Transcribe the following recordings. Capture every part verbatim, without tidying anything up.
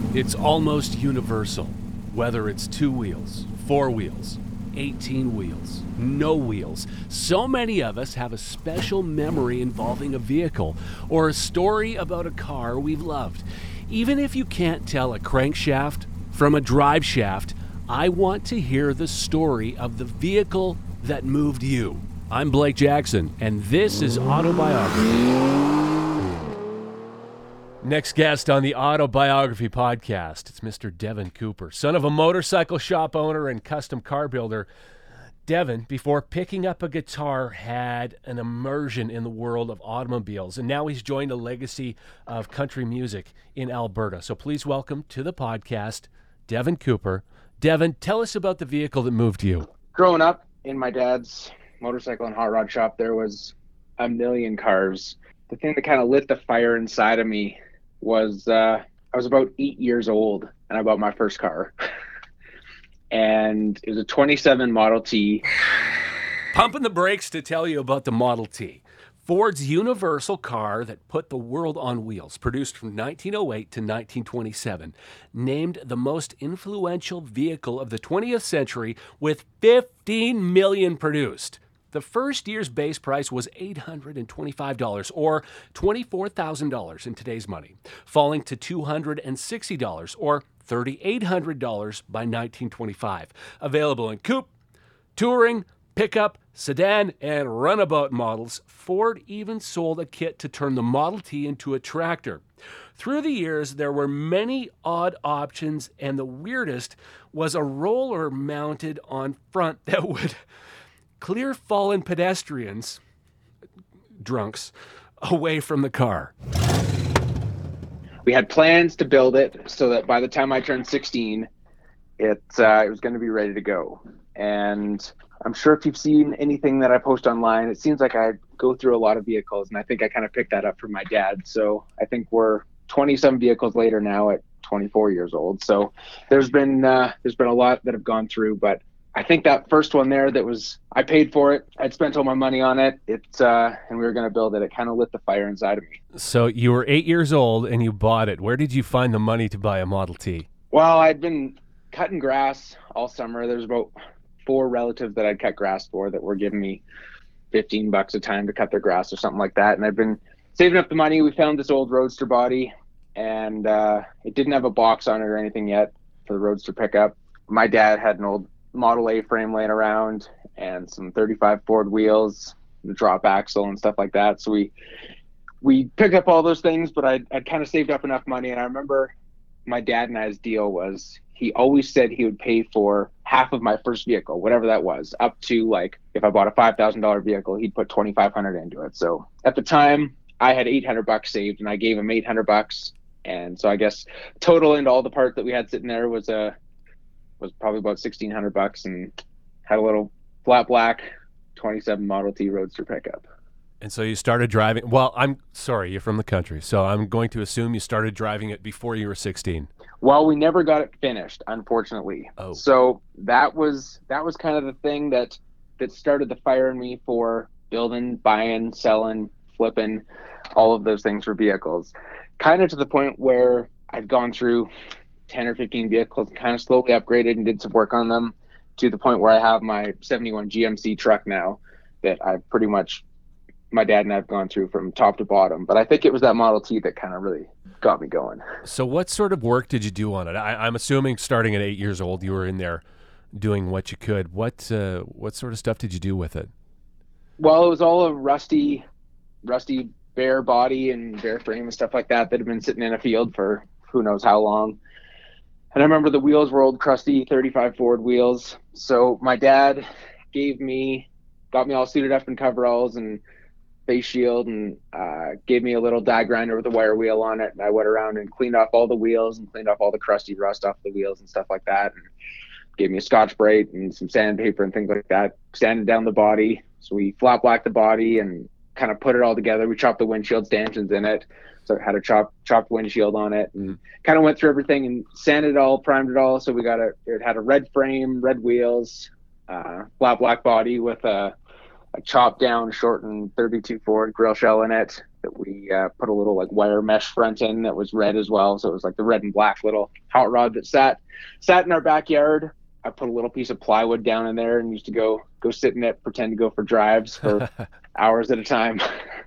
It's almost universal, whether it's two wheels, four wheels, eighteen wheels, no wheels. So many of us have a special memory involving a vehicle or a story about a car we've loved. Even if you can't tell a crankshaft from a drive shaft, I want to hear the story of the vehicle that moved you. I'm Blake Jackson, and this is Autobiography. Next guest on the Autobiography podcast, it's Mister Devin Cooper, son of a motorcycle shop owner and custom car builder. Devin, before picking up a guitar, had an immersion in the world of automobiles, and now he's joined a legacy of country music in Alberta. So please welcome to the podcast, Devin Cooper. Devin, tell us about the vehicle that moved you. Growing up in my dad's motorcycle and hot rod shop, there was a million cars. The thing that kind of lit the fire inside of me was uh, I was about eight years old and I bought my first car. And it was a twenty-seven Model T. Pumping the brakes to tell you about the Model T. Ford's universal car that put the world on wheels, produced from nineteen oh eight to nineteen twenty-seven, named the most influential vehicle of the twentieth century with fifteen million produced. The first year's base price was eight hundred twenty-five dollars, or twenty-four thousand dollars in today's money, falling to two hundred sixty dollars, or three thousand eight hundred dollars by nineteen twenty-five. Available in coupe, touring, pickup, sedan, and runabout models, Ford even sold a kit to turn the Model T into a tractor. Through the years, there were many odd options, and the weirdest was a roller mounted on front that would clear fallen pedestrians, drunks, away from the car. We had plans to build it so that by the time I turned sixteen, it, uh, it was going to be ready to go. And I'm sure if you've seen anything that I post online, it seems like I go through a lot of vehicles, and I think I kind of picked that up from my dad. So I think we're twenty-some vehicles later now at twenty-four years old. So there's been uh, there's been a lot that have gone through, but I think that first one there that was, I paid for it. I'd spent all my money on it. It's, uh, and we were going to build it. It kind of lit the fire inside of me. So you were eight years old and you bought it. Where did you find the money to buy a Model T? Well, I'd been cutting grass all summer. There's about four relatives that I'd cut grass for that were giving me fifteen bucks a time to cut their grass or something like that. And I've been saving up the money. We found this old Roadster body, and uh, it didn't have a box on it or anything yet for the Roadster pickup. My dad had an old Model A frame laying around and some thirty-five Ford wheels, the drop axle and stuff like that. So we we picked up all those things, but I'd, I'd kind of saved up enough money. And I remember my dad and I's deal was he always said he would pay for half of my first vehicle, whatever that was, up to, like, if I bought a five thousand dollars vehicle, he'd put twenty-five hundred dollars into it. So at the time I had eight hundred bucks saved, and I gave him eight hundred bucks. And so I guess total into all the parts that we had sitting there was a was probably about sixteen hundred bucks, and had a little flat black twenty-seven Model T Roadster pickup. And so you started driving. Well, I'm sorry, you're from the country, so I'm going to assume you started driving it before you were sixteen. Well, we never got it finished, unfortunately. Oh. So that was that was kind of the thing that that started the fire in me for building, buying, selling, flipping, all of those things for vehicles. Kind of to the point where I'd gone through ten or fifteen vehicles, kind of slowly upgraded and did some work on them, to the point where I have my seventy-one G M C truck now that I've pretty much, my dad and I have gone through from top to bottom. But I think it was that Model T that kind of really got me going. So what sort of work did you do on it? I, I'm assuming starting at eight years old, you were in there doing what you could. What uh, what sort of stuff did you do with it? Well, it was all a rusty, rusty bare body and bare frame and stuff like that that had been sitting in a field for who knows how long. And I remember the wheels were old, crusty thirty-five Ford wheels. So my dad gave me, got me all suited up in coveralls and face shield, and uh, gave me a little die grinder with a wire wheel on it. And I went around and cleaned off all the wheels and cleaned off all the crusty rust off the wheels and stuff like that. And gave me a Scotch-Brite and some sandpaper and things like that, sanded down the body. So we flat blacked the body and kind of put it all together. We chopped the windshield stanchions in it. So it had a chop, chopped windshield on it, and kind of went through everything and sanded it all, primed it all. So we got a, it had a red frame, red wheels, uh, flat black body with a, a chopped down, shortened thirty-two Ford grill shell in it. that we uh, put a little like wire mesh front in that was red as well. So it was like the red and black little hot rod that sat sat in our backyard. I put a little piece of plywood down in there and used to go go sit in it, pretend to go for drives for hours at a time.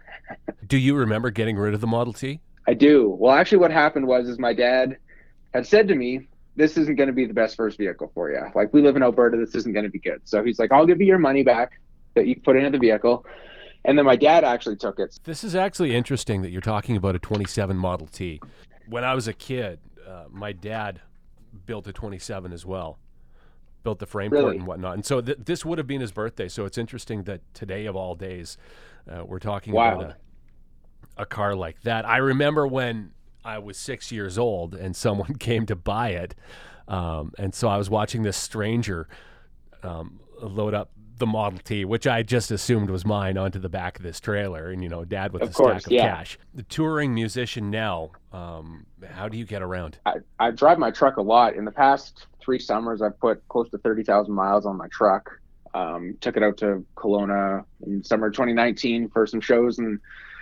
Do you remember getting rid of the Model T? I do. Well, actually what happened was is my dad had said to me, this isn't going to be the best first vehicle for you. Like, we live in Alberta, this isn't going to be good. So he's like, I'll give you your money back that you put into the vehicle. And then my dad actually took it. This is actually interesting that you're talking about a twenty-seven Model T. When I was a kid, uh, my dad built a twenty-seven as well. Built the frame Really? port and whatnot. And so th- this would have been his birthday. So it's interesting that today of all days, uh, we're talking Wow. about a, a car like that. I remember when I was six years old and someone came to buy it. Um, and so I was watching this stranger um, load up the Model T, which I just assumed was mine, onto the back of this trailer. And, you know, Dad with Of a course, stack of yeah. cash. The touring musician now, um, how do you get around? I, I drive my truck a lot. In the past three summers, I've put close to thirty thousand miles on my truck. Um, took it out to Kelowna in summer twenty nineteen for some shows, and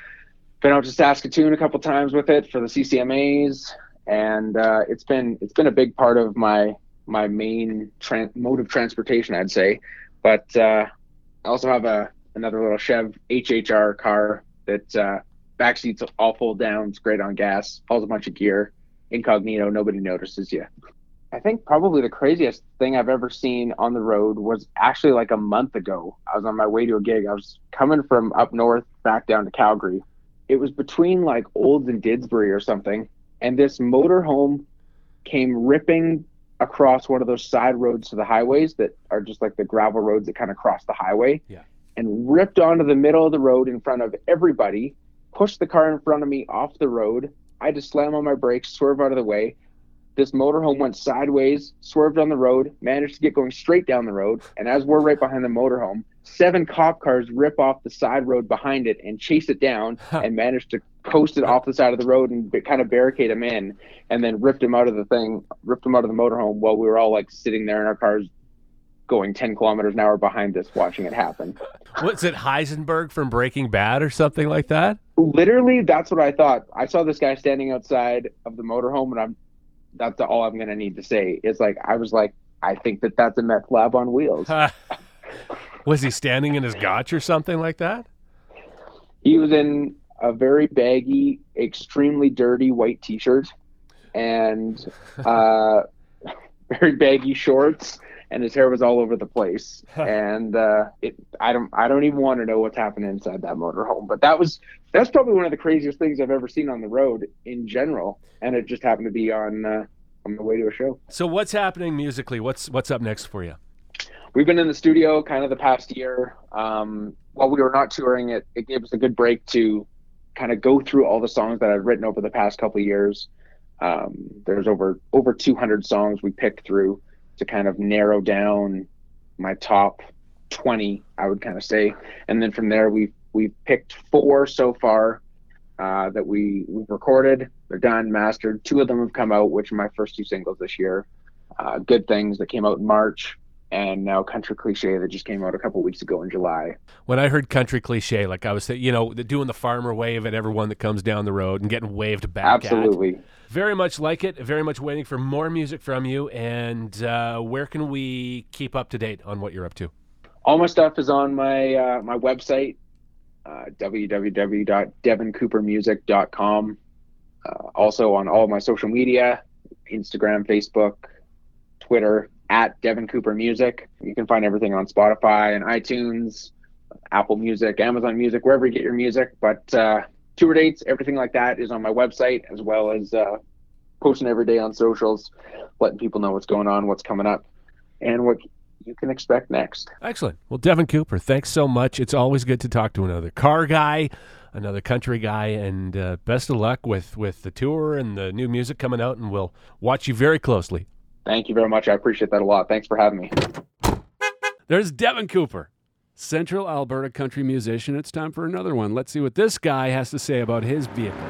been out to Saskatoon a couple times with it for the C C M As. And uh, it's been it's been a big part of my my main tran- mode of transportation, I'd say. But uh, I also have a another little Chev H H R car that uh, back seats all fold down. It's great on gas. Hauls a bunch of gear, incognito. Nobody notices you. I think probably the craziest thing I've ever seen on the road was actually like a month ago. I was on my way to a gig. I was coming from up north back down to Calgary. It was between like Olds and Didsbury or something. And this motorhome came ripping across one of those side roads to the highways that are just like the gravel roads that kind of cross the highway. Yeah. And ripped onto the middle of the road in front of everybody, pushed the car in front of me off the road. I had to slam on my brakes, swerve out of the way. This motorhome went sideways, swerved on the road, managed to get going straight down the road. And as we're right behind the motorhome, seven cop cars rip off the side road behind it and chase it down and managed to coast it off the side of the road and b- kind of barricade him in, and then ripped him out of the thing, ripped him out of the motorhome while we were all like sitting there in our cars going ten kilometers an hour behind us watching it happen. Was it Heisenberg from Breaking Bad or something like that? Literally, that's what I thought. I saw this guy standing outside of the motorhome, and I'm that's all I'm going to need to say. It's like, I was like, I think that that's a meth lab on wheels. Was he standing in his gotch or something like that? He was in a very baggy, extremely dirty white t-shirt and uh, very baggy shorts, and his hair was all over the place. and uh, it, I don't, I don't even want to know what's happening inside that motorhome. But that was, that's probably one of the craziest things I've ever seen on the road in general. And it just happened to be on uh, on the way to a show. So what's happening musically? What's what's up next for you? We've been in the studio kind of the past year. Um, while we were not touring, it, it gave us a good break to kind of go through all the songs that I've written over the past couple of years. Um, there's over over two hundred songs we picked through to kind of narrow down my top twenty, I would kind of say. And then from there, we've, we've picked four so far uh, that we, we've recorded. They're done, mastered. Two of them have come out, which are my first two singles this year. Uh, Good Things that came out in March, and now Country Cliche that just came out a couple weeks ago in July. When I heard Country Cliche, like I was saying, you know, doing the farmer wave at everyone that comes down the road and getting waved back Absolutely. at. Very much like it. Very much waiting for more music from you. And uh, where can we keep up to date on what you're up to? All my stuff is on my uh, my website, uh, w w w dot devin cooper music dot com. Uh, also on all of my social media, Instagram, Facebook, Twitter, at Devin Cooper Music. You can find everything on Spotify and iTunes, Apple Music, Amazon Music, wherever you get your music. But uh, tour dates, everything like that is on my website, as well as uh, posting every day on socials, letting people know what's going on, what's coming up, and what you can expect next. Excellent. Well, Devin Cooper, thanks so much. It's always good to talk to another car guy, another country guy, and uh, best of luck with, with the tour and the new music coming out, and we'll watch you very closely. Thank you very much. I appreciate that a lot. Thanks for having me. There's Devin Cooper, Central Alberta country musician. It's time for another one. Let's see what this guy has to say about his vehicle.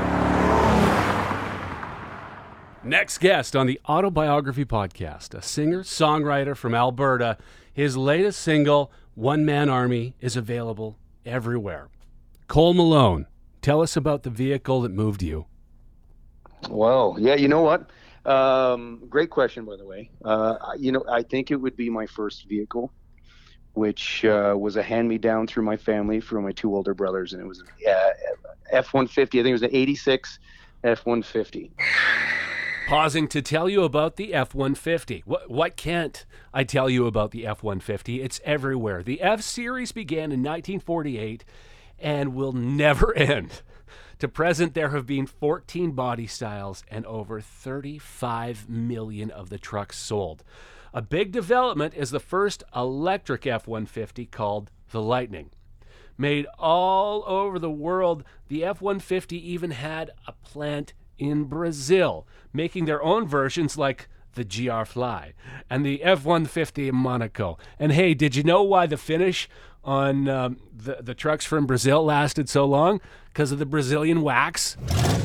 Next guest on the Autobiography Podcast, a singer-songwriter from Alberta. His latest single, One Man Army, is available everywhere. Cole Malone Tell us about the vehicle that moved you. Well, yeah, you know what? Um, great question, by the way. Uh, I- you know, I think it would be my first vehicle, which uh, was a hand-me-down through my family from my two older brothers, and it was an uh, F one fifty. I think it was an eighty-six F one fifty. Pausing to tell you about the F one fifty. What, what can't I tell you about the F one fifty? It's everywhere. The F-Series began in nineteen forty-eight and will never end. To present, there have been fourteen body styles and over thirty-five million of the trucks sold. A big development is the first electric F one fifty called the Lightning. Made all over the world, the F one fifty even had a plant in Brazil, making their own versions like the G R Fly and the F one fifty in Monaco. And hey, did you know why the finish on um, the, the trucks from Brazil lasted so long? Because of the Brazilian wax?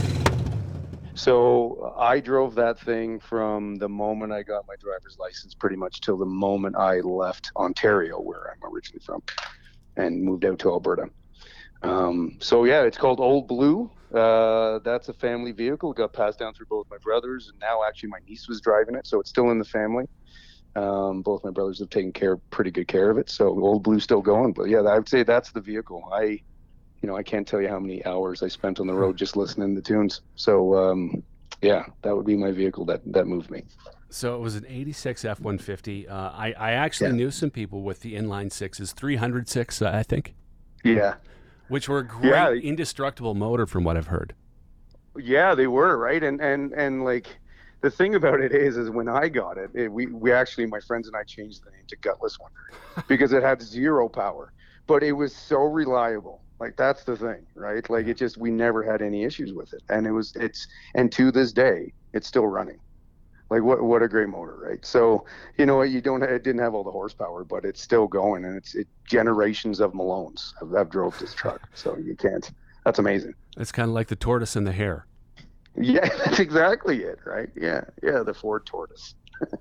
So I drove that thing from the moment I got my driver's license pretty much till the moment I left Ontario, where I'm originally from, and moved out to Alberta. Um, so yeah, it's called Old Blue. Uh, that's a family vehicle. It got passed down through both my brothers, and now actually my niece was driving it, so it's still in the family. Um, both my brothers have taken care, pretty good care of it, so Old Blue's still going. But yeah, I would say that's the vehicle. I, you know, I can't tell you how many hours I spent on the road just listening to tunes. So um, yeah, that would be my vehicle that that moved me. So it was an eighty-six F one fifty. Uh, I, I actually Yeah. knew some people with the inline sixes, three hundred six, uh, I think, Yeah. which were a great, Yeah. indestructible motor from what I've heard. Yeah, they were, right? And and and like the thing about it is, is when I got it, it we we actually, my friends and I changed the name to Gutless Wonder because it had zero power, but it was so reliable. Like that's the thing, right? Like it just, we never had any issues with it, and it was it's and to this day it's still running. Like what what a great motor, right? So you know you don't it didn't have all the horsepower, but it's still going, and it's it generations of Malones have, have drove this truck, so you can't. That's amazing. It's kind of like the tortoise and the hare. Yeah, that's exactly it, right? Yeah, yeah, the Ford Tortoise.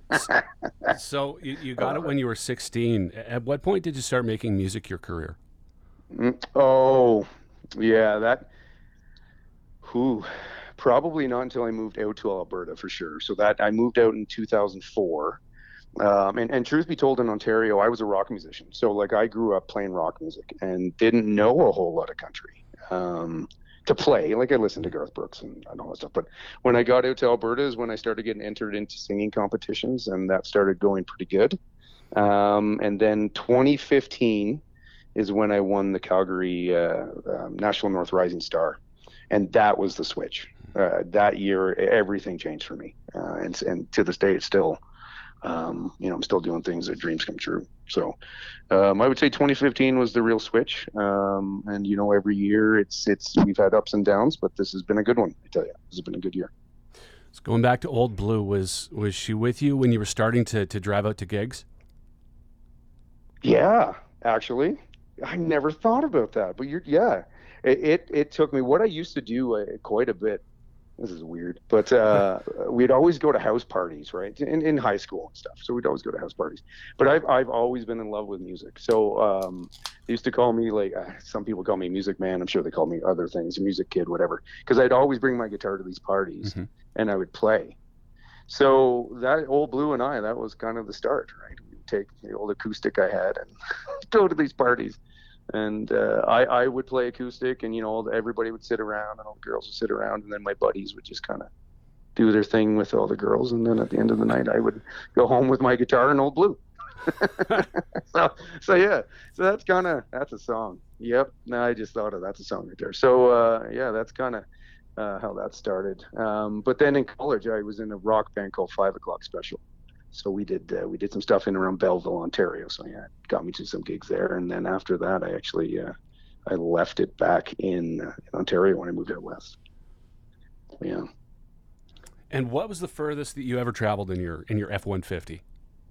So you, you got it when you were sixteen. At what point did you start making music your career? Mm, Oh, yeah, that. Who? Probably not until I moved out to Alberta for sure. So that I moved out in two thousand four. Um, and, and truth be told, in Ontario, I was a rock musician. So like I grew up playing rock music and didn't know a whole lot of country um, to play. Like I listened to Garth Brooks and, and all that stuff. But when I got out to Alberta is when I started getting entered into singing competitions, and that started going pretty good. Um, and then twenty fifteen is when I won the Calgary uh, um, National North Rising Star. And that was the switch. Uh, that year, everything changed for me. Uh, and, and to this day, it's still, um, you know, I'm still doing things that dreams come true. So um, I would say twenty fifteen was the real switch. Um, and, you know, every year it's, it's, we've had ups and downs, but this has been a good one. I tell you, this has been a good year. So going back to Old Blue, was was she with you when you were starting to, to drive out to gigs? Yeah, actually, I never thought about that, but you're, yeah, it, it, it took me, what I used to do uh, quite a bit. This is weird, but uh, we'd always go to house parties, right? In, in high school and stuff. So we'd always go to house parties. But I've I've always been in love with music. So um, they used to call me like uh, some people call me Music Man. I'm sure they call me other things, Music Kid, whatever. Because I'd always bring my guitar to these parties, mm-hmm. and I would play. So that Old Blue and I, that was kind of the start, right? We'd take the old acoustic I had and go to these parties. And uh, I, I would play acoustic, and you know everybody would sit around, and all the girls would sit around, and then my buddies would just kind of do their thing with all the girls, and then at the end of the night, I would go home with my guitar and Old Blue. so, so yeah, so that's kind of that's a song. Yep, no, I just thought of that's a song right there. So uh, yeah, that's kind of uh, how that started. Um, but then in college, I was in a rock band called Five O'Clock Special. So we did uh, we did some stuff in around Belleville, Ontario. So yeah, it got me to some gigs there. And then after that, I actually uh, I left it back in, uh, in Ontario when I moved out west. Yeah. And what was the furthest that you ever traveled in your in your F one fifty?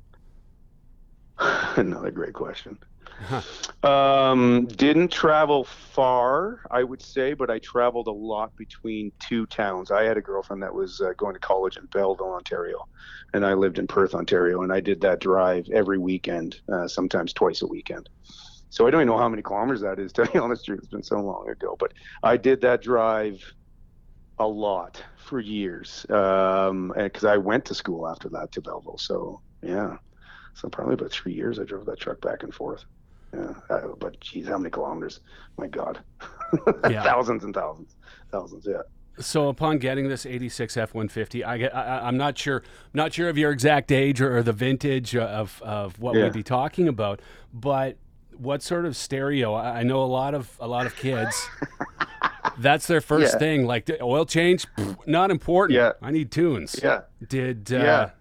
Another great question. Huh. Um, didn't travel far, I would say, but I traveled a lot between two towns. I had a girlfriend that was uh, going to college in Belleville, Ontario, and I lived in Perth, Ontario, and I did that drive every weekend, uh, sometimes twice a weekend. So I don't even know how many kilometers that is, to be honest with you. It's been so long ago. But I did that drive a lot for years, um, because I went to school after that to Belleville. So, yeah. So probably about three years I drove that truck back and forth. Yeah. Uh, but, geez, how many kilometers? My God. Yeah. Thousands and thousands. Thousands, yeah. So upon getting this eighty-six F one fifty, I get, I, I'm not sure, not sure of your exact age or, or the vintage of, of what yeah. we'd be talking about, but what sort of stereo? I know a lot of a lot of kids. That's their first yeah. thing. Like the oil change, not important. Yeah. I need tunes. Yeah. Did uh, yeah.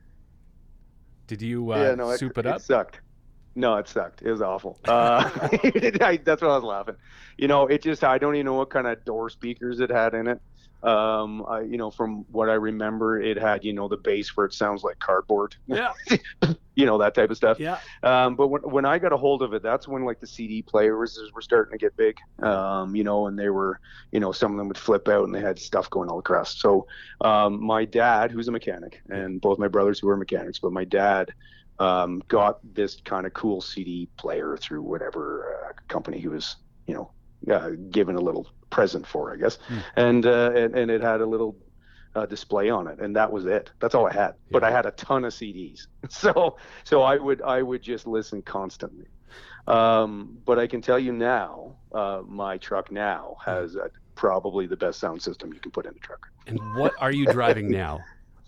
Did you uh, yeah, no, soup it, it up? It sucked. No, it sucked. It was awful. Uh, I, that's what I was laughing. You know, it just, I don't even know what kind of door speakers it had in it. Um, I, you know, from what I remember, it had, you know, the bass where it sounds like cardboard. Yeah. You know, that type of stuff. Yeah. Um, but when, when I got a hold of it, that's when like the C D players were starting to get big. Um, you know, and they were, you know, some of them would flip out and they had stuff going all across. So, um, my dad, who's a mechanic, and both my brothers who were mechanics, but my dad, um, got this kind of cool C D player through whatever uh, company he was, you know, uh, given a little present for, I guess. Mm. And, uh, and, and it had a little uh, display on it, and that was it. That's all I had. Yeah. But I had a ton of C Ds. So, so I would, I would just listen constantly. Um, but I can tell you now, uh, my truck now has uh, probably the best sound system you can put in a truck. And what are you driving now?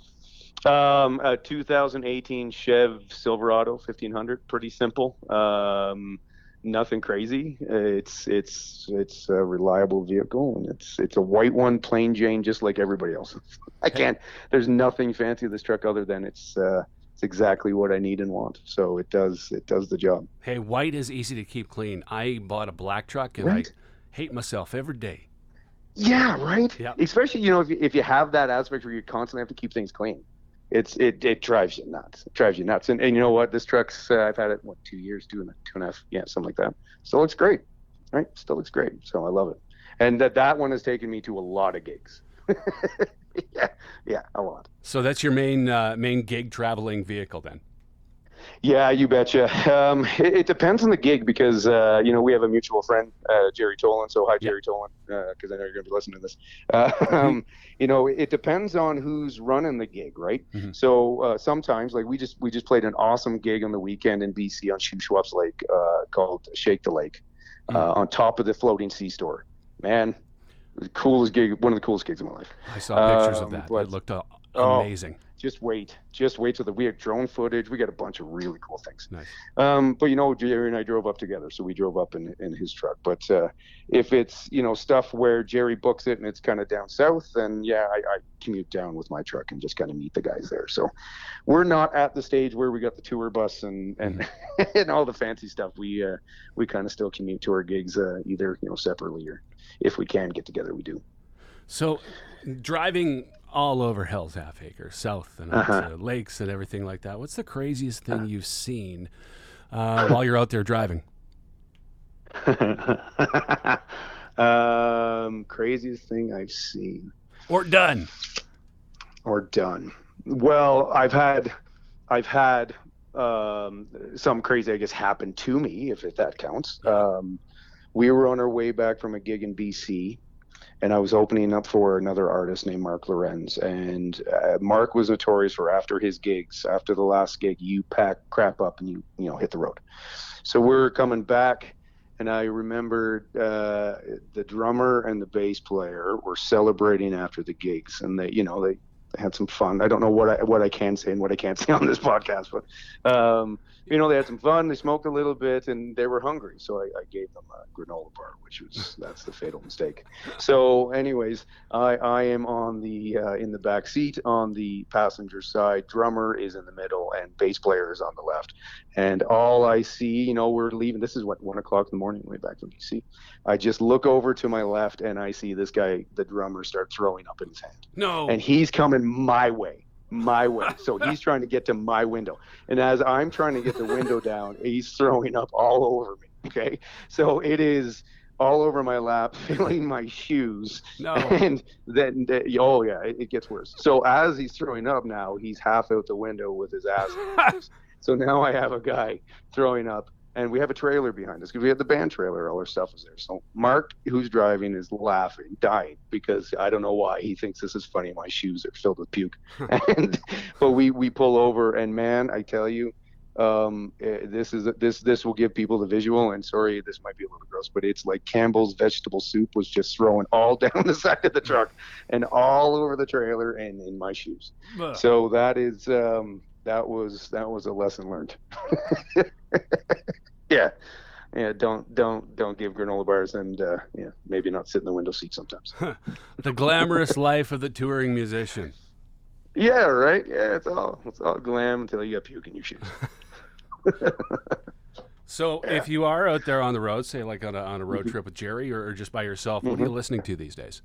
Um, a two thousand eighteen Chev Silverado fifteen hundred, pretty simple. Um, nothing crazy. It's, it's, it's a reliable vehicle, and it's, it's a white one, plain Jane, just like everybody else. I can't, there's nothing fancy with this truck other than it's, uh, it's exactly what I need and want. So it does, it does the job. Hey, white is easy to keep clean. I bought a black truck and right? I hate myself every day. Yeah. Right. Yeah. Especially, you know, if you, if you have that aspect where you constantly have to keep things clean. It's it, it drives you nuts. It drives you nuts. And and you know what? This truck's uh, I've had it what two years, two and a, two and a half, yeah, something like that. Still looks great, right? Still looks great. So I love it. And that that one has taken me to a lot of gigs. yeah, yeah, a lot. So that's your main uh, main gig traveling vehicle then? Yeah, you betcha. Um, it, it depends on the gig because, uh, you know, we have a mutual friend, uh, Jerry Tolan. So hi, Jerry yeah. Tolan, because uh, I know you're going to be listening to this. Uh, um, you know, it depends on who's running the gig, right? Mm-hmm. So uh, sometimes, like we just we just played an awesome gig on the weekend in B C on Shuswaps Lake uh, called Shake the Lake, mm-hmm. uh, on top of the floating C store. Man, it was the coolest gig, one of the coolest gigs of my life. I saw pictures um, of that. But, it looked uh, amazing. Oh, Just wait. Just wait till the we have drone footage. We got a bunch of really cool things. Nice. Um, but you know, Jerry and I drove up together, so we drove up in in his truck. But uh, if it's you know stuff where Jerry books it and it's kind of down south, then yeah, I, I commute down with my truck and just kind of meet the guys there. So we're not at the stage where we got the tour bus and and, mm-hmm. and all the fancy stuff. We uh, we kind of still commute to our gigs uh, either you know separately or if we can get together, we do. So driving all over Hell's Half Acre, south and out uh-huh. to lakes and everything like that. What's the craziest thing you've seen uh, while you're out there driving? um, craziest thing I've seen. Or done. Or done. Well, I've had, I've had um, some crazy, I guess, happen to me, if, if that counts. Um, we were on our way back from a gig in B C, and I was opening up for another artist named Mark Lorenz. And uh, Mark was notorious for after his gigs, after the last gig, you pack crap up and you, you know, hit the road. So we're coming back, and I remember uh, the drummer and the bass player were celebrating after the gigs, and they, you know, they, they had some fun. I don't know what I what I can say and what I can't say on this podcast, but um, you know, they had some fun. They smoked a little bit, and they were hungry, so I, I gave them a granola bar, which was that's the fatal mistake. So, anyways, I I am on the uh, in the back seat on the passenger side. Drummer is in the middle, and bass player is on the left. And all I see, you know, we're leaving. This is what one o'clock in the morning, way back from B C. I just look over to my left, and I see this guy, the drummer, start throwing up in his hand. No. And he's coming my way. my way. So he's trying to get to my window. And as I'm trying to get the window down, he's throwing up all over me. Okay. So it is all over my lap, filling my shoes. No. And then, oh yeah, it, it gets worse. So as he's throwing up now, he's half out the window with his ass. So now I have a guy throwing up and we have a trailer behind us because we had the band trailer. All our stuff was there. So Mark, who's driving, is laughing, dying, because I don't know why he thinks this is funny. My shoes are filled with puke. and but we we pull over, and man, I tell you, um, eh, this is this this will give people the visual. And sorry, this might be a little gross, but it's like Campbell's vegetable soup was just throwing all down the side of the truck and all over the trailer and in my shoes. Ugh. So that is um, that was that was a lesson learned. Yeah, yeah. Don't don't don't give granola bars, and uh, yeah, maybe not sit in the window seat sometimes. The glamorous life of the touring musician. Yeah, right. Yeah, it's all it's all glam until you got puke in your shoes. So if you are out there on the road, say like on a on a road trip with Jerry, or, or just by yourself, what are you listening to these days?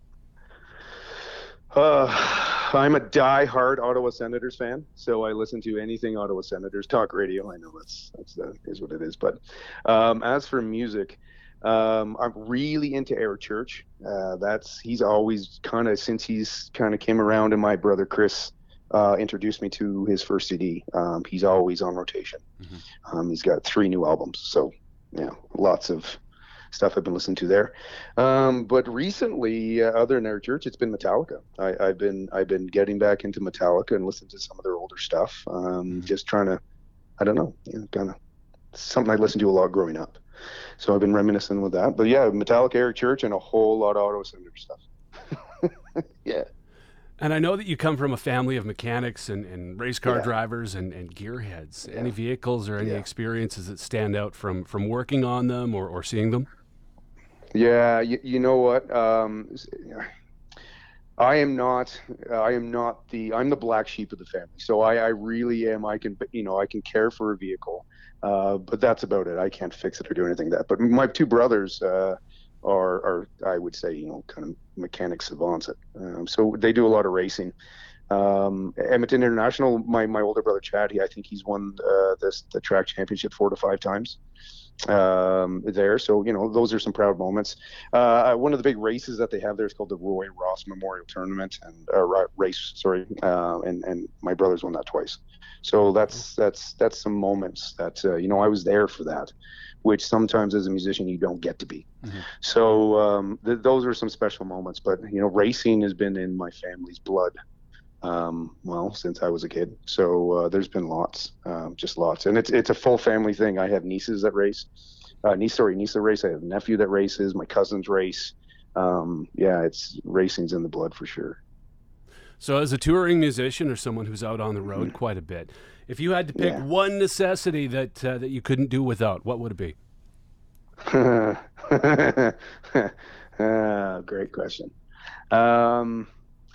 Uh, I'm a die-hard Ottawa Senators fan, so I listen to anything Ottawa Senators. Talk radio, I know that's that's that is what it is. But um, as for music, um, I'm really into Eric Church. Uh, that's he's always kind of since he's kind of came around, and my brother Chris uh, introduced me to his first C D. Um, he's always on rotation. Mm-hmm. Um, he's got three new albums, so yeah, lots of stuff I've been listening to there. Um, but recently, uh, other than Eric Church, it's been Metallica. I, I've been I've been getting back into Metallica and listening to some of their older stuff. Um, mm-hmm. Just trying to, I don't know, you know, kind of something I listened to a lot growing up. So I've been reminiscing with that. But yeah, Metallica, Eric Church, and a whole lot of Ottawa Senator stuff. Yeah. And I know that you come from a family of mechanics and, and race car Yeah. drivers and, and gearheads. Yeah. Any vehicles or any Yeah. experiences that stand out from, from working on them or, or seeing them? Yeah, you, you know what? Um, I am not. I am not the. I'm the black sheep of the family. So I, I really am. I can, you know, I can care for a vehicle, uh, but that's about it. I can't fix it or do anything like that. But my two brothers uh, are, are, I would say, you know, kind of mechanic savants. Um, so they do a lot of racing. Um, Edmonton International. My my older brother Chad. He, I think he's won uh, this the track championship four to five times. Um, there, so you know those are some proud moments. Uh, one of the big races that they have there is called the Roy Ross Memorial Tournament and uh, race, sorry, uh, and and my brothers won that twice. So that's that's that's some moments that uh, you know I was there for that, which sometimes as a musician you don't get to be. Mm-hmm. So um, th- those are some special moments. But you know, racing has been in my family's blood. Um, well, since I was a kid. So uh, there's been lots, um, just lots. And it's it's a full family thing. I have nieces that race. Uh, niece, sorry, niece that race. I have a nephew that races. My cousins race. Um, yeah, it's racing's in the blood for sure. So as a touring musician or someone who's out on the road mm-hmm. quite a bit, if you had to pick yeah. one necessity that uh, that you couldn't do without, what would it be? uh, great question. Um,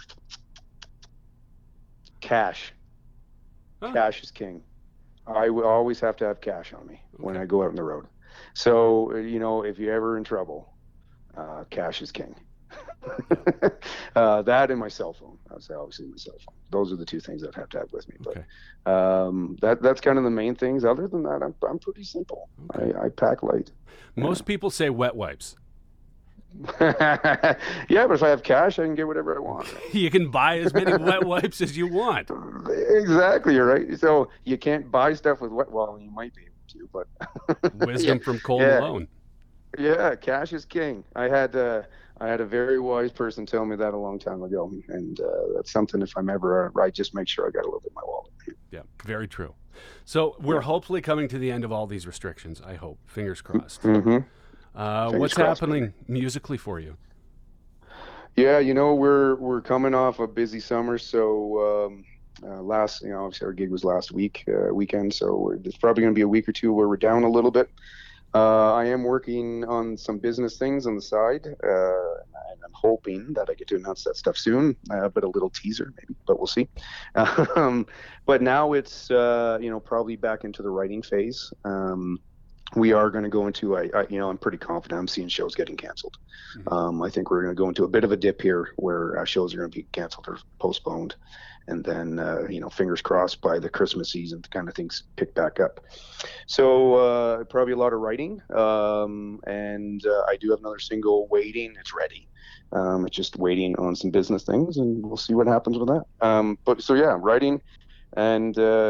Cash. Huh. Cash is king. I will always have to have cash on me okay. when I go out on the road. So, you know, if you're ever in trouble, uh, cash is king. uh, that and my cell phone. I would say obviously my cell phone. Those are the two things I'd have to have with me. But okay. um, that that's kind of the main things. Other than that, I'm I'm pretty simple. Okay. I, I pack light. Most yeah. people say wet wipes. Yeah, but if I have cash, I can get whatever I want. You can buy as many wet wipes as you want. Exactly, you're right. So you can't buy stuff with wet. Well, you might be able to, but wisdom yeah. from Cole yeah. Malone. Yeah, cash is king. I had uh, I had a very wise person tell me that a long time ago, and uh, that's something. If I'm ever uh, I just make sure I got a little bit in my wallet. Yeah, very true. So we're yeah. hopefully coming to the end of all these restrictions. I hope. Fingers crossed. Mm-hmm. Uh, what's crossed, happening man. musically for you? Yeah, you know, we're we're coming off a busy summer, so um, uh, last, you know, obviously our gig was last week, uh, weekend, so it's probably going to be a week or two where we're down a little bit. Uh, I am working on some business things on the side, uh, and I'm hoping that I get to announce that stuff soon, uh, but a little teaser maybe, but we'll see. Um, but now it's, uh, you know, probably back into the writing phase. Um, We are going to go into, I, I, you know, I'm pretty confident I'm seeing shows getting canceled. Mm-hmm. Um, I think we're going to go into a bit of a dip here where uh, shows are going to be canceled or postponed. And then, uh, you know, fingers crossed by the Christmas season, kind of things pick back up. So uh, probably a lot of writing. Um, and uh, I do have another single waiting. It's ready. Um, it's just waiting on some business things, and we'll see what happens with that. Um, but so, yeah, writing and uh,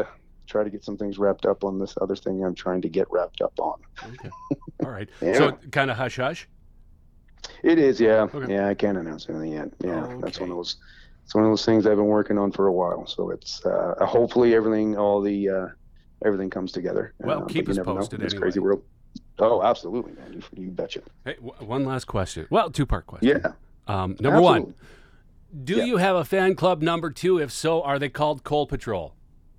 try to get some things wrapped up on this other thing I'm trying to get wrapped up on. Okay. All right. Yeah. So kind of hush hush. It is, yeah. Okay. Yeah, I can't announce anything yet. Yeah, Okay. that's one of those. It's one of those things I've been working on for a while. So it's uh, hopefully everything, all the uh, everything comes together. Well, uh, keep but you us never know. posted It's anyway. crazy world. Oh, absolutely, man. You, you betcha. Hey, w- one last question. Well, two part question. Yeah. Um, number one, absolutely. do Yeah. you have a fan club? Number two, if so, are they called Coal Patrol?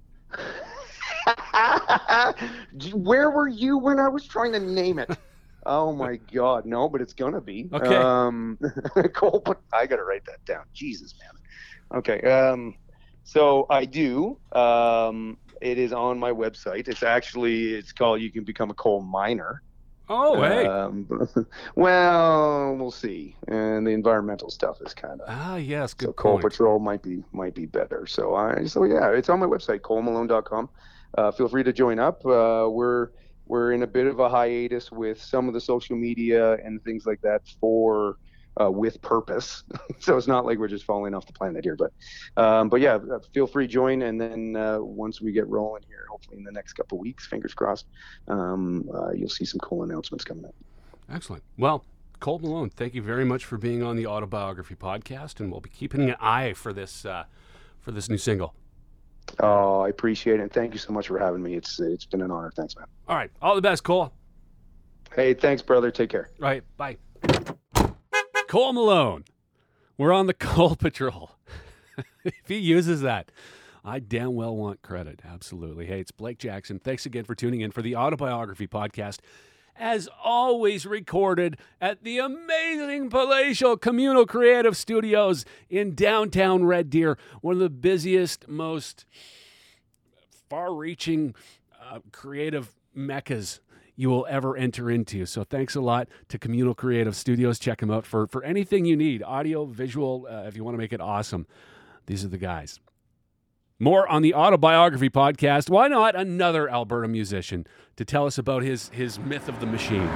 Where were you when I was trying to name it? Oh my God, no, but it's gonna be. Okay. Um, Cole, but I gotta write that down. Jesus, man. Okay. Um, so I do. Um, it is on my website. It's actually it's called. You can become a coal miner. Oh, hey. Um, well, we'll see. And the environmental stuff is kind of. Ah, yes, good So Coal point. Patrol might be might be better. So I so yeah, it's on my website, coal malone dot com. Uh, feel free to join up. Uh, we're we're in a bit of a hiatus with some of the social media and things like that for uh, with purpose. So it's not like we're just falling off the planet here. But um, but yeah, feel free to join. And then uh, once we get rolling here, hopefully in the next couple of weeks, fingers crossed, um, uh, you'll see some cool announcements coming up. Excellent. Well, Cole Malone, thank you very much for being on the Autobiography Podcast, and we'll be keeping an eye for this uh, for this new single. Oh, I appreciate it. And thank you so much for having me. It's it's been an honor. Thanks, man. All right. All the best, Cole. Hey, thanks, brother. Take care. All right. Bye. Cole Malone. We're on the Coal Patrol. If he uses that, I damn well want credit. Absolutely. Hey, it's Blake Jackson. Thanks again for tuning in for the Autobiography Podcast. As always, recorded at the amazing Palatial Communal Creative Studios in downtown Red Deer, one of the busiest, most far-reaching uh, creative meccas you will ever enter into. So thanks a lot to Communal Creative Studios. Check them out for, for anything you need, audio, visual, uh, if you want to make it awesome. These are the guys. More on the Autobiography Podcast. Why not another Alberta musician to tell us about his, his myth of the machine?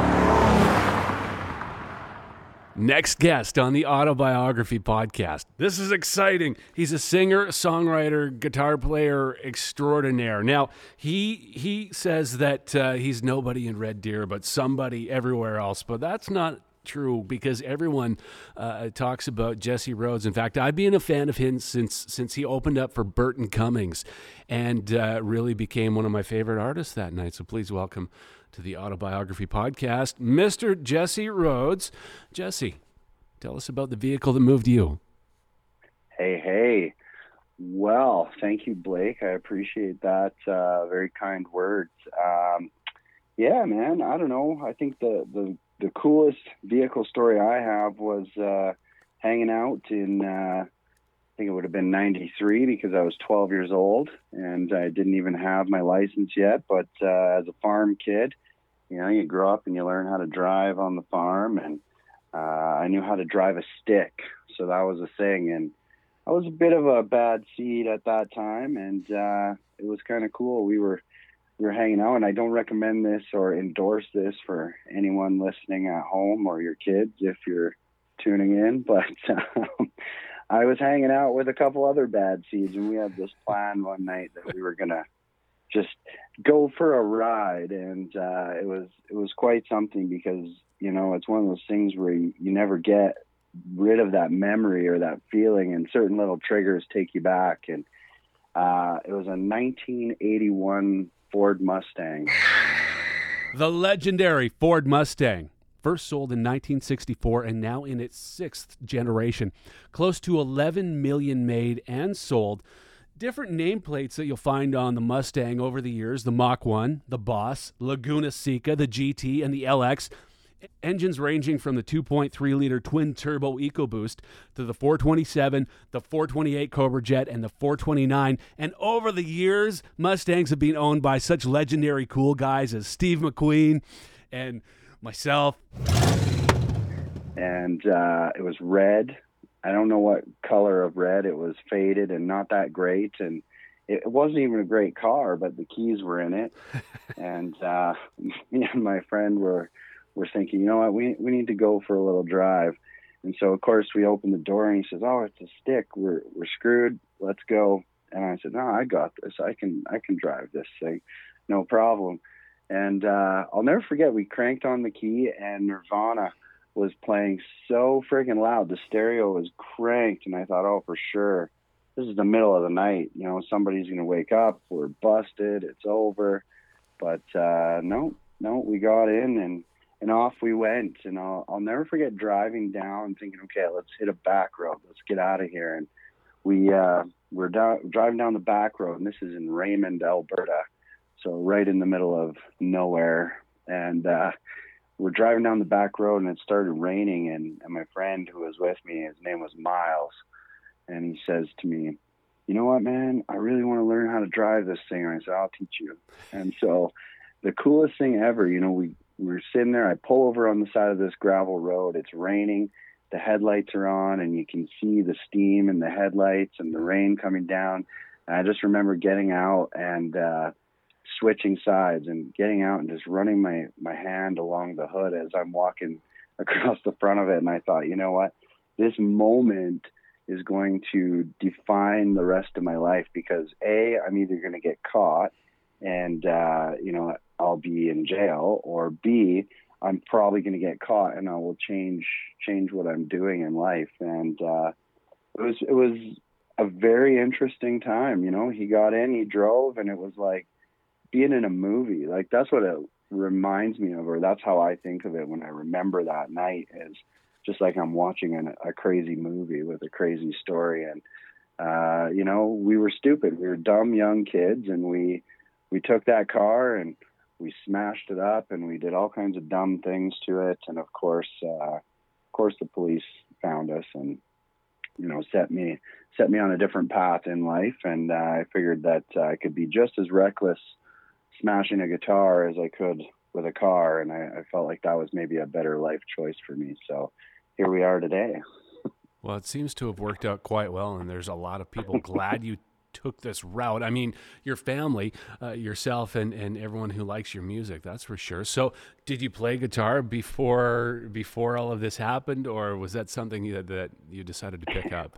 Next guest on the Autobiography Podcast. This is exciting. He's a singer, songwriter, guitar player extraordinaire. Now, he he says that uh, he's nobody in Red Deer, but somebody everywhere else. But that's not true, because everyone uh, talks about Jesse Rhodes. In fact, I've been a fan of him since since he opened up for Burton Cummings, and uh, really became one of my favorite artists that night. So please welcome to the Autobiography Podcast, Mister Jesse Rhodes. Jesse, tell us about the vehicle that moved you. Hey, hey. Well, thank you, Blake. I appreciate that. Uh, very kind words. Um, yeah, man, I don't know. I think the, the, the coolest vehicle story I have was uh, hanging out in, uh, I think it would have been ninety-three, because I was twelve years old and I didn't even have my license yet. But uh, as a farm kid, you know, you grow up and you learn how to drive on the farm, and uh, I knew how to drive a stick. So that was a thing. And I was a bit of a bad seed at that time, and uh, it was kind of cool. We were we were hanging out, and I don't recommend this or endorse this for anyone listening at home or your kids if you're tuning in, but um, I was hanging out with a couple other bad seeds, and we had this plan one night that we were gonna just go for a ride, and uh, it was it was quite something, because you know it's one of those things where you, you never get rid of that memory or that feeling, and certain little triggers take you back. And uh, it was a nineteen eighty-one Ford Mustang. The legendary Ford Mustang. First sold in nineteen sixty-four and now in its sixth generation. Close to eleven million made and sold. Different nameplates that you'll find on the Mustang over the years: the Mach one, the Boss, Laguna Seca, the G T, and the L X. Engines ranging from the two point three liter twin-turbo EcoBoost to the four twenty-seven, the four twenty-eight Cobra Jet, and the four twenty-nine. And over the years, Mustangs have been owned by such legendary cool guys as Steve McQueen and myself. And uh, it was red. I don't know what color of red. It was faded and not that great. And it wasn't even a great car, but the keys were in it. And uh, me and my friend were were thinking, you know what, we we need to go for a little drive. And so, of course, we opened the door, and he says, "Oh, it's a stick. We're we're screwed. Let's go." And I said, no, I got this. I can, I can drive this thing. No problem. And uh, I'll never forget, we cranked on the key and Nirvana was playing so freaking loud. The stereo was cranked. And I thought, oh, for sure, this is the middle of the night. You know, somebody's going to wake up. We're busted. It's over. But uh, no, no, we got in and, and off we went. And I'll, I'll never forget driving down thinking, okay, let's hit a back road. Let's get out of here. And we, uh, we're down, driving down the back road. And this is in Raymond, Alberta. So right in the middle of nowhere. And uh, we're driving down the back road and it started raining. And, and my friend who was with me, his name was Miles. And he says to me, you know what, man, I really want to learn how to drive this thing. And I said, I'll teach you. And so the coolest thing ever, you know, we, we were sitting there. I pull over on the side of this gravel road. It's raining. The headlights are on and you can see the steam in the headlights and the rain coming down. And I just remember getting out and, uh, switching sides and getting out and just running my, my hand along the hood as I'm walking across the front of it. And I thought, you know what, this moment is going to define the rest of my life because A, I'm either going to get caught and, uh, you know, I'll be in jail, or B, I'm probably going to get caught and I will change, change what I'm doing in life. And, uh, it was, it was a very interesting time. You know, he got in, he drove, and it was like being in a movie. Like that's what it reminds me of, or that's how I think of it when I remember that night, is just like I'm watching an, a crazy movie with a crazy story. And, uh, you know, we were stupid. We were dumb young kids, and we, we took that car and we smashed it up and we did all kinds of dumb things to it. And of course, uh, of course the police found us and, you know, set me, set me on a different path in life. And, uh, I figured that uh, I could be just as reckless smashing a guitar as I could with a car. And I, I felt like that was maybe a better life choice for me. So here we are today. Well, it seems to have worked out quite well, and there's a lot of people glad you took this route. I mean, your family, uh, yourself, and, and everyone who likes your music, that's for sure. So did you play guitar before before all of this happened, or was that something you, that you decided to pick up?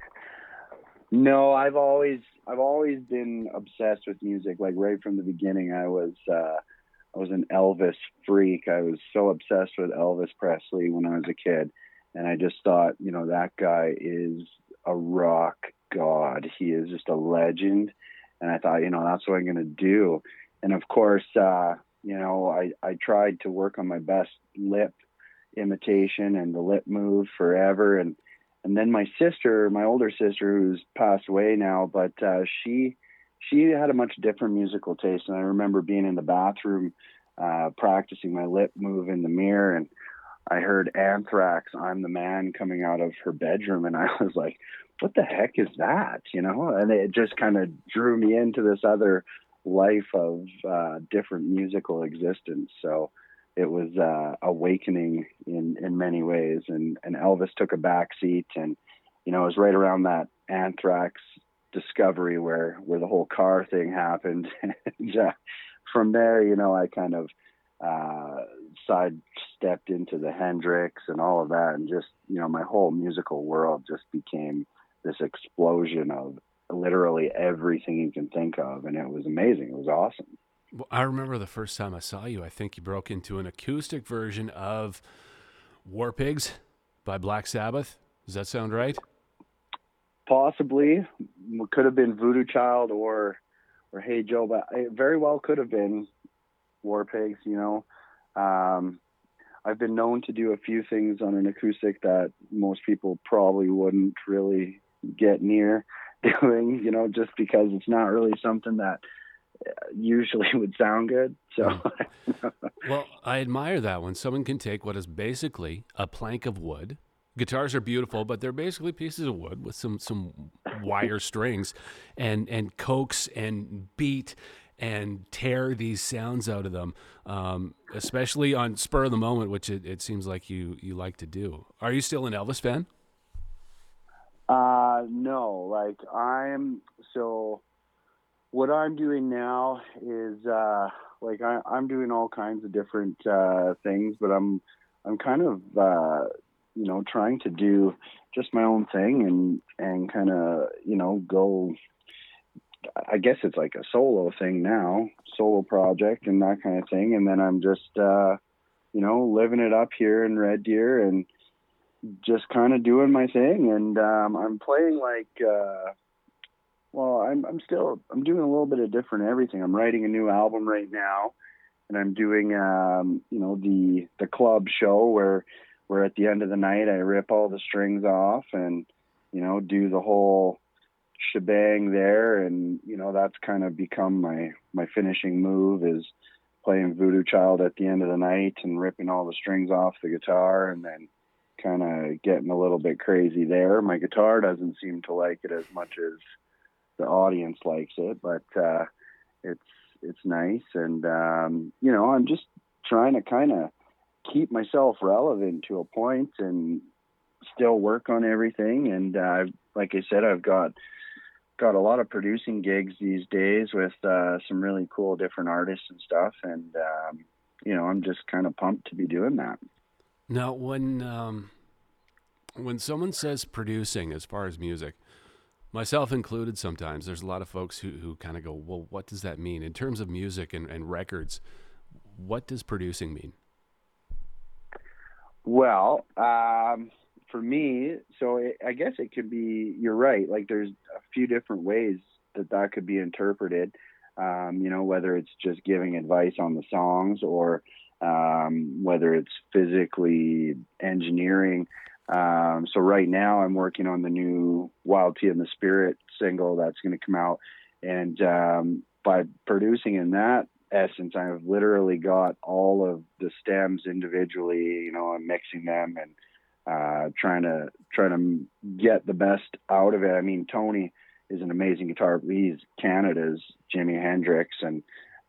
No, I've always I've always been obsessed with music. Like right from the beginning, I was uh, I was an Elvis freak. I was so obsessed with Elvis Presley when I was a kid, and I just thought, you know, that guy is a rock god. He is just a legend. And I thought, you know, that's what I'm going to do. And of course, uh, you know, I, I tried to work on my best lip imitation and the lip move forever. And, and then my sister, my older sister, who's passed away now, but uh, she, she had a much different musical taste. And I remember being in the bathroom, uh, practicing my lip move in the mirror, and I heard Anthrax, I'm the Man, coming out of her bedroom. And I was like, what the heck is that? You know, and it just kind of drew me into this other life of uh, different musical existence. So it was uh, awakening in, in many ways. And, and Elvis took a back seat, and, you know, it was right around that Anthrax discovery where, where the whole car thing happened. And uh, from there, you know, I kind of uh, sidestepped into the Hendrix and all of that. And just, you know, my whole musical world just became this explosion of literally everything you can think of. And it was amazing. It was awesome. Well, I remember the first time I saw you, I think you broke into an acoustic version of War Pigs by Black Sabbath. Does that sound right? Possibly. Could have been Voodoo Child or, or Hey Joe, but it very well could have been War Pigs, you know. Um, I've been known to do a few things on an acoustic that most people probably wouldn't really get near doing, you know, just because it's not really something that usually would sound good. So, well, I admire that when someone can take what is basically a plank of wood. Guitars are beautiful, but they're basically pieces of wood with some some wire strings, and and coax and beat and tear these sounds out of them, um, especially on spur of the moment, which it, it seems like you you like to do. Are you still an Elvis fan? Uh, no, like I'm, so what I'm doing now is, uh, like I, I'm doing all kinds of different, uh, things, but I'm, I'm kind of, uh, you know, trying to do just my own thing and, and kind of, you know, go I guess it's like a solo thing now, solo project and that kind of thing. And then I'm just, uh, you know, living it up here in Red Deer and just kind of doing my thing. And um, I'm playing like, uh, well, I'm I'm still I'm doing a little bit of different everything. I'm writing a new album right now, and I'm doing um, you know the the club show where where at the end of the night I rip all the strings off and you know do the whole shebang there, and you know that's kind of become my my finishing move is playing Voodoo Child at the end of the night and ripping all the strings off the guitar and then kind of getting a little bit crazy there. My guitar doesn't seem to like it as much as the audience likes it, but uh, it's it's nice, and um, you know, I'm just trying to kind of keep myself relevant to a point and still work on everything. And uh, like I said, I've got got a lot of producing gigs these days with uh, some really cool different artists and stuff, and um, you know, I'm just kind of pumped to be doing that. Now, when um, when someone says producing, as far as music, myself included, sometimes there's a lot of folks who, who kind of go, well, what does that mean? In terms of music and, and records, what does producing mean? Well, um, for me, so it, I guess it could be, you're right, like there's a few different ways that that could be interpreted, um, you know, whether it's just giving advice on the songs or um, whether it's physically engineering. Um, so right now I'm working on the new Wild Tea in the Spirit single that's going to come out. And, um, by producing in that essence, I've literally got all of the stems individually, you know, I'm mixing them and, uh, trying to, trying to get the best out of it. I mean, Tony is an amazing guitar. He's Canada's Jimi Hendrix. And,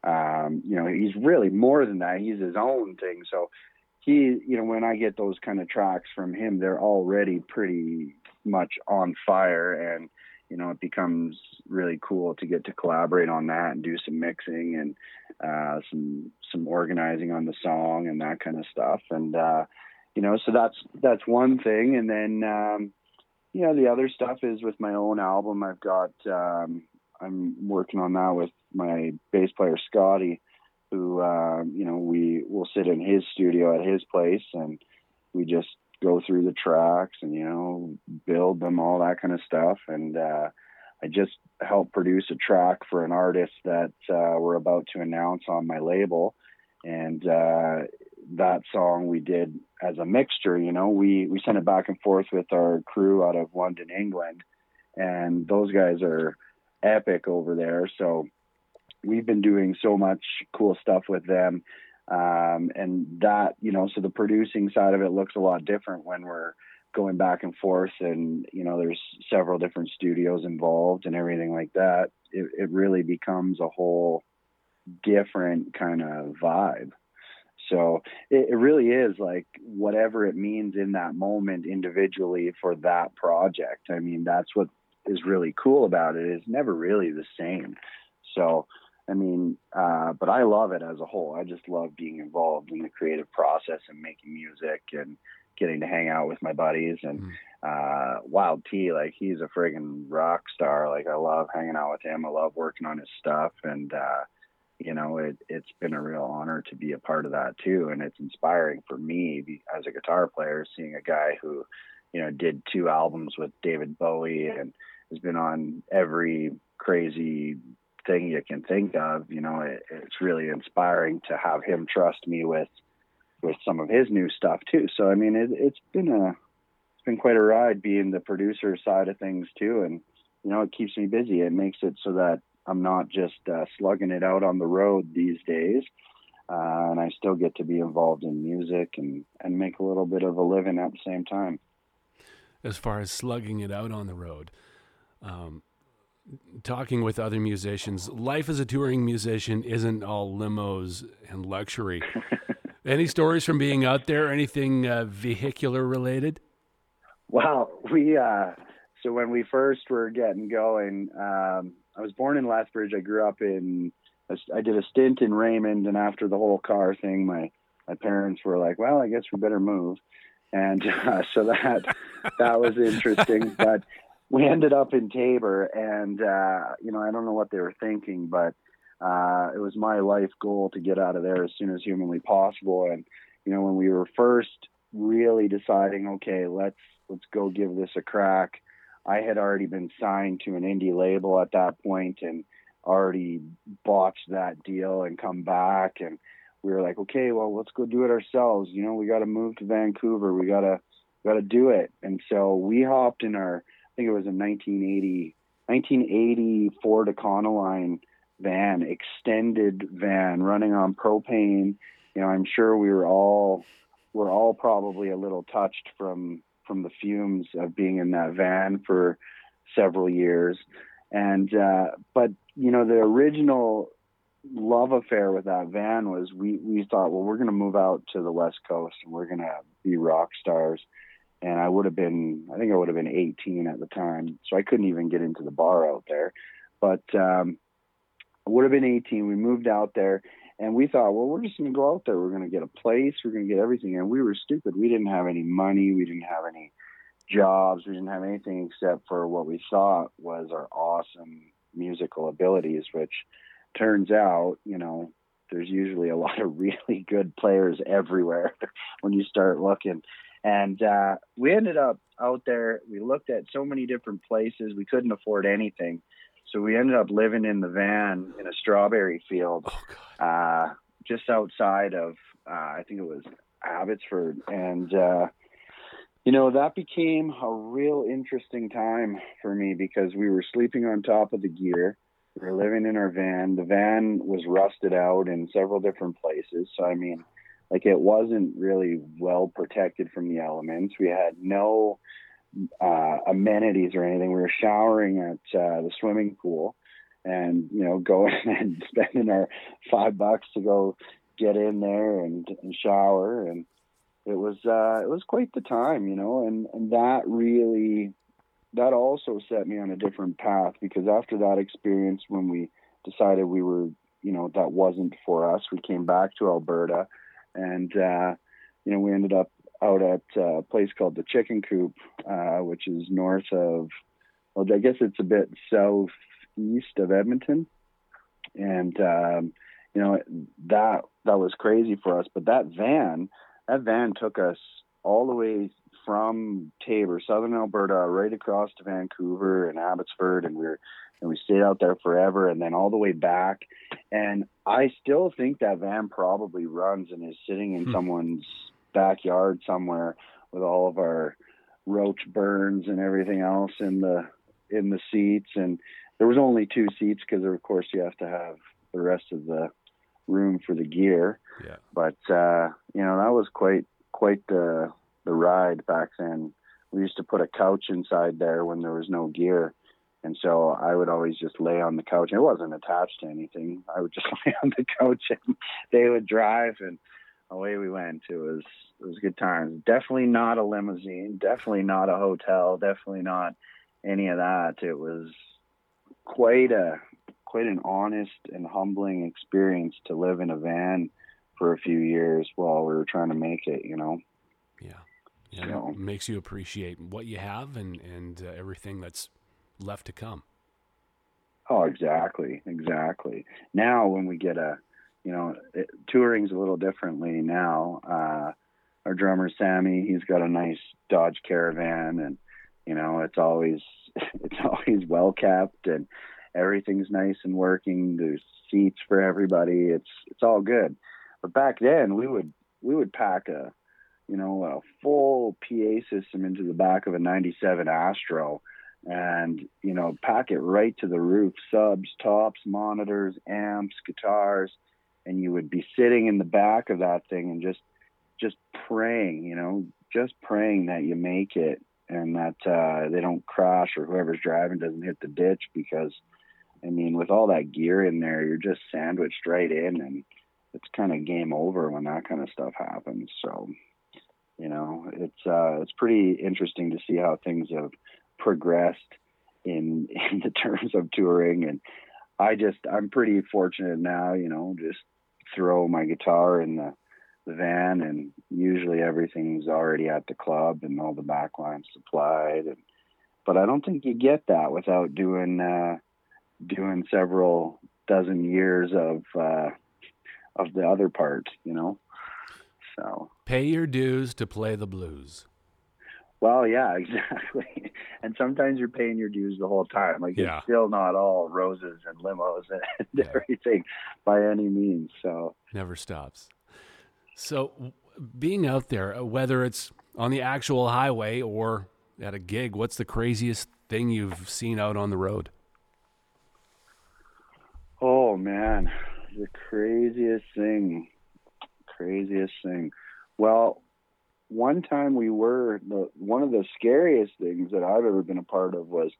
um, you know, he's really more than that. He's his own thing. So, he, you know, when I get those kind of tracks from him, they're already pretty much on fire, and, you know, it becomes really cool to get to collaborate on that and do some mixing and uh, some, some organizing on the song and that kind of stuff. And, uh, you know, so that's, that's one thing. And then, um, you know, the other stuff is with my own album. I've got, um, I'm working on that with my bass player, Scotty, who, uh, you know, we will sit in his studio at his place and we just go through the tracks and, you know, build them, all that kind of stuff. And uh, I just helped produce a track for an artist that uh, we're about to announce on my label. And uh, that song we did as a mixture, you know, we, we sent it back and forth with our crew out of London, England. And those guys are epic over there. So we've been doing so much cool stuff with them. Um, and that, you know, so the producing side of it looks a lot different when we're going back and forth and, you know, there's several different studios involved and everything like that. It, it really becomes a whole different kind of vibe. So it, it really is like whatever it means in that moment individually for that project. I mean, that's what is really cool about it. It's never really the same. So, I mean, uh, but I love it as a whole. I just love being involved in the creative process and making music and getting to hang out with my buddies. And mm. uh, Wild Tea, like he's a friggin' rock star. Like I love hanging out with him. I love working on his stuff. And, uh, you know, it, it's been a real honor to be a part of that too. And it's inspiring for me as a guitar player, seeing a guy who, you know, did two albums with David Bowie and has been on every crazy thing you can think of. You know, it, it's really inspiring to have him trust me with with some of his new stuff too. So I mean, it, it's been a it's been quite a ride being the producer side of things too, and you know, it keeps me busy. It makes it so that I'm not just uh, slugging it out on the road these days, uh, and I still get to be involved in music and and make a little bit of a living at the same time. As far as slugging it out on the road, um, talking with other musicians, life as a touring musician isn't all limos and luxury. Any stories from being out there? Anything uh, vehicular related? Well, we uh, so when we first were getting going, um, I was born in Lethbridge. I grew up in. I did a stint in Raymond, and after the whole car thing, my my parents were like, "Well, I guess we better move," and uh, so that that was interesting, but. we ended up in Tabor, and uh, you know, I don't know what they were thinking, but uh, it was my life goal to get out of there as soon as humanly possible. And you know, when we were first really deciding, okay, let's let's go give this a crack, I had already been signed to an indie label at that point, and already botched that deal and come back. And we were like, okay, well, let's go do it ourselves. You know, we got to move to Vancouver. We gotta got to do it. And so we hopped in our, I think it was a nineteen eighty, nineteen eighty Ford Econoline van, extended van running on propane. You know, I'm sure we were all, we're all probably a little touched from, from the fumes of being in that van for several years. And, uh, but, you know, the original love affair with that van was we, we thought, well, we're going to move out to the West Coast and we're going to be rock stars. And I would have been, I think I would have been eighteen at the time. So I couldn't even get into the bar out there, but, um, I would have been eighteen. We moved out there and we thought, well, we're just going to go out there. We're going to get a place. We're going to get everything. And we were stupid. We didn't have any money. We didn't have any jobs. We didn't have anything except for what we thought was our awesome musical abilities, which turns out, you know, there's usually a lot of really good players everywhere when you start looking. And uh, we ended up out there. We looked at so many different places. We couldn't afford anything. So we ended up living in the van in a strawberry field, Oh, uh, just outside of, uh, I think it was Abbotsford. And, uh, you know, that became a real interesting time for me because we were sleeping on top of the gear. We were living in our van. The van was rusted out in several different places. So, I mean, like it wasn't really well protected from the elements. We had no uh, amenities or anything. We were showering at uh, the swimming pool and, you know, going and spending our five bucks to go get in there and, and shower. And it was, uh, it was quite the time, you know, and, and that really, that also set me on a different path because after that experience, when we decided we were, you know, that wasn't for us, we came back to Alberta and, uh, you know, we ended up out at a place called the Chicken Coop, uh, which is north of, well, I guess it's a bit southeast of Edmonton. And, um, you know, that, that was crazy for us, but that van, that van took us all the way from Tabor, southern Alberta, right across to Vancouver and Abbotsford, and we were, and we stayed out there forever, and then all the way back. And I still think that van probably runs and is sitting in hmm. someone's backyard somewhere with all of our roach burns and everything else in the in the seats. And there was only two seats because, of course, you have to have the rest of the room for the gear. Yeah. But uh, you know, that was quite quite the the ride back then. We used to put a couch inside there when there was no gear. And so I would always just lay on the couch. It wasn't attached to anything. I would just lay on the couch and they would drive and away we went. It was, it was good times. Definitely not a limousine, definitely not a hotel, definitely not any of that. It was quite a, quite an honest and humbling experience to live in a van for a few years while we were trying to make it, you know? Yeah. Yeah. So, it makes you appreciate what you have and, and uh, everything that's left to come. Oh, exactly. Exactly. Now when we get a, you know, it, touring's a little differently now. Uh, our drummer, Sammy, he's got a nice Dodge Caravan and, you know, it's always, it's always well kept and everything's nice and working. There's seats for everybody. It's, it's all good. But back then we would, we would pack a, you know, a full P A system into the back of a ninety-seven Astro and, you know, pack it right to the roof, subs, tops, monitors, amps, guitars. And you would be sitting in the back of that thing and just, just praying, you know, just praying that you make it and that uh, they don't crash or whoever's driving doesn't hit the ditch because, I mean, with all that gear in there, you're just sandwiched right in and it's kind of game over when that kind of stuff happens. So, you know, it's, uh, it's pretty interesting to see how things have progressed in, in the terms of touring. And I just, I'm pretty fortunate now, you know, just throw my guitar in the, the van and usually everything's already at the club and all the backline's supplied. And but I don't think you get that without doing uh, doing several dozen years of uh, of the other part, you know. So pay your dues to play the blues. Well, yeah, exactly. And sometimes you're paying your dues the whole time. Like Yeah. It's still not all roses and limos and Yeah. everything by any means. So never stops. So w- being out there, uh, whether it's on the actual highway or at a gig, what's the craziest thing you've seen out on the road? Oh man, the craziest thing, craziest thing. Well, one time we were, the, one of the scariest things that I've ever been a part of was,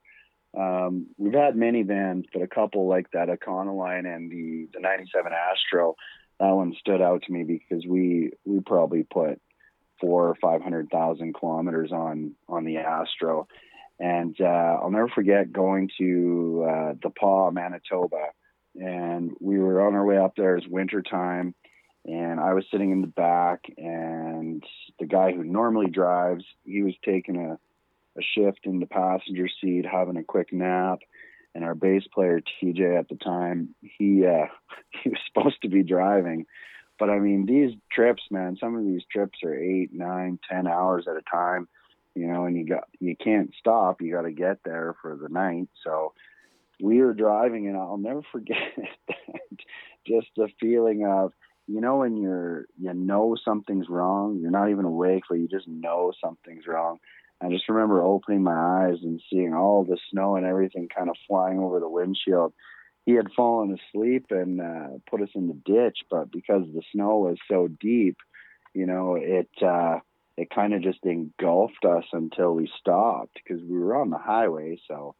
um, we've had many vans, but a couple like that Econoline and the, the ninety-seven Astro, that one stood out to me because we, we probably put four or five hundred thousand kilometers on, on the Astro. And, uh, I'll never forget going to, uh, the Paw, Manitoba, and we were on our way up there. It was winter time. And I was sitting in the back, and the guy who normally drives, he was taking a, a shift in the passenger seat, having a quick nap. And our bass player, T J, at the time, he uh, he was supposed to be driving. But, I mean, these trips, man, some of these trips are eight, nine, ten hours at a time, you know, and you got you can't stop. You got to get there for the night. So we were driving, and I'll never forget that, just the feeling of, you know, when you're, you know, something's wrong, you're not even awake, but you just know something's wrong. I just remember opening my eyes and seeing all the snow and everything kind of flying over the windshield. He had fallen asleep and uh, put us in the ditch, but because the snow was so deep, you know, it, uh, it kind of just engulfed us until we stopped because we were on the highway. So,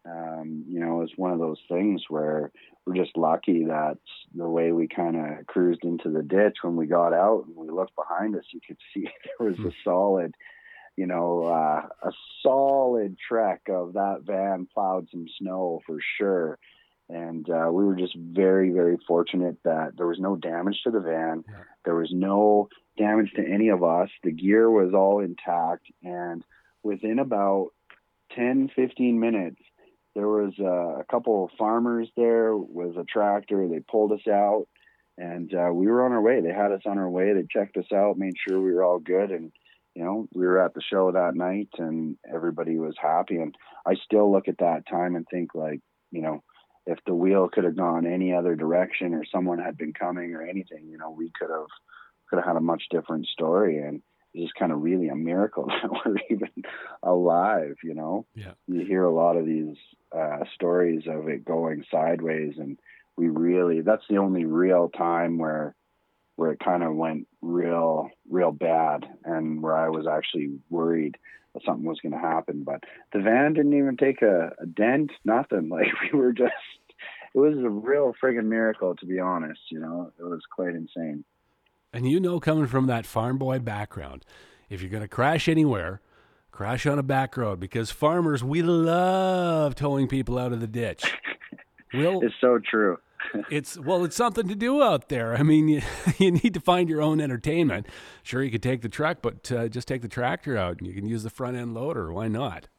um, you know, it's one of those things where we're just lucky that the way we kind of cruised into the ditch, when we got out and we looked behind us, you could see there was a solid, you know, uh, a solid trek of that van plowed some snow for sure. And uh, we were just very, very fortunate that there was no damage to the van. Yeah. There was no damage to any of us. The gear was all intact. And within about ten, fifteen minutes, there was uh, a couple of farmers there with a tractor. They pulled us out, and uh, we were on our way. They had us on our way. They checked us out, made sure we were all good. And, you know, we were at the show that night, and everybody was happy. And I still look at that time and think, like, you know, if the wheel could have gone any other direction or someone had been coming or anything, you know, we could have could have had a much different story. And it's just kind of really a miracle that we're even alive, you know. Yeah. You hear a lot of these uh, stories of it going sideways, and we really, that's the only real time where where it kind of went real, real bad, and where I was actually worried that something was going to happen. But the van didn't even take a, a dent, nothing. Like, we were just, it was a real friggin' miracle, to be honest. You know, it was quite insane. And you know, coming from that farm boy background, if you're going to crash anywhere, crash on a back road, because farmers, we love towing people out of the ditch. We'll, It's so true. it's well, it's something to do out there. I mean, you, you need to find your own entertainment. Sure, you could take the truck, but uh, just take the tractor out, and you can use the front end loader. Why not?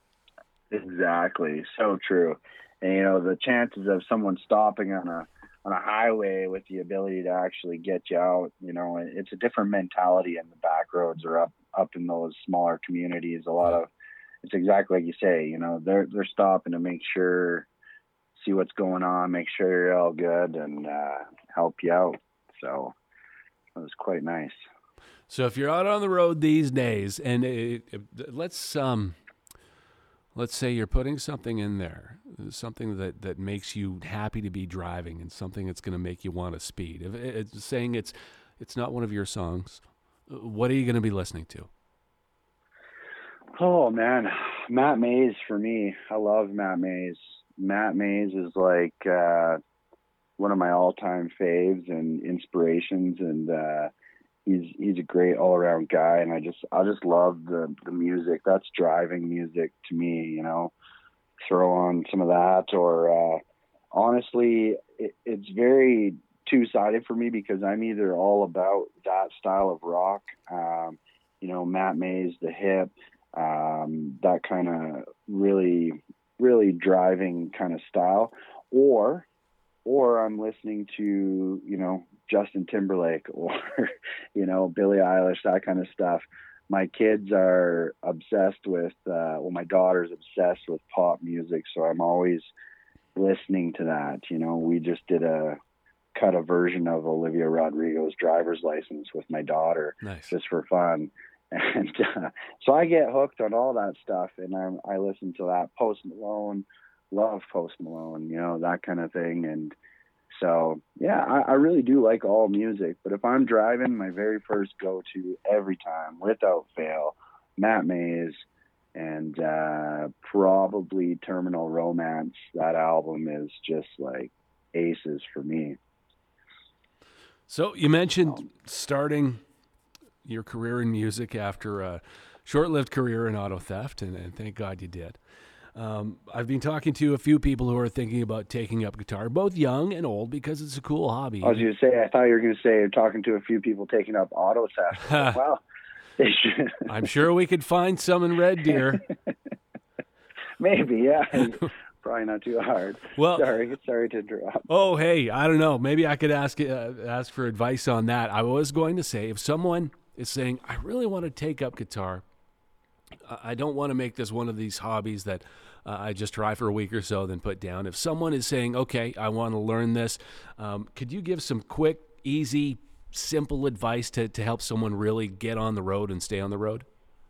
Exactly. So true. And, you know, the chances of someone stopping on a on a highway with the ability to actually get you out, you know, it's a different mentality in the back roads or up, up in those smaller communities. A lot of, it's exactly like you say, you know, they're, they're stopping to make sure, see what's going on, make sure you're all good, and uh, help you out. So it was quite nice. So if you're out on the road these days, and it, it, let's um, let's say you're putting something in there, something that, that makes you happy to be driving, and something that's going to make you want to speed. If it's saying it's it's not one of your songs, what are you going to be listening to? Oh man, Matt Mays for me. I love Matt Mays. Matt Mays is like uh, one of my all-time faves and inspirations, and uh, he's he's a great all-around guy. And I just I just love the the music. That's driving music to me. You know, throw on some of that, or uh, honestly, it, it's very two-sided for me because I'm either all about that style of rock. Um, you know, Matt Mays, the hip. um, that kind of really, really driving kind of style, or, or I'm listening to, you know, Justin Timberlake or, you know, Billie Eilish, that kind of stuff. My kids are obsessed with, uh, well, my daughter's obsessed with pop music. So I'm always listening to that. You know, we just did a cut a version of Olivia Rodrigo's Driver's License with my daughter, Nice. just for fun. And uh, so I get hooked on all that stuff, and I'm, I listen to that. Post Malone, love Post Malone, you know, that kind of thing. And so, yeah, I, I really do like all music. But if I'm driving, my very first go-to every time, without fail, Matt Mays, and uh, probably Terminal Romance. That album is just like aces for me. So you mentioned starting your career in music after a short-lived career in auto theft, and, and thank God you did. Um, I've been talking to a few people who are thinking about taking up guitar, both young and old, because it's a cool hobby. I was going to say, I thought you were going to say you're talking to a few people taking up auto theft. Well, they should. I'm sure we could find some in Red Deer. Maybe, yeah. Probably not too hard. Well, sorry, sorry to interrupt. Oh, hey, I don't know. Maybe I could ask uh, ask for advice on that. I was going to say, if someone is saying, I really want to take up guitar, I don't want to make this one of these hobbies that uh, I just try for a week or so, then put down. If someone is saying, okay, I want to learn this, um, could you give some quick, easy, simple advice to, to help someone really get on the road and stay on the road?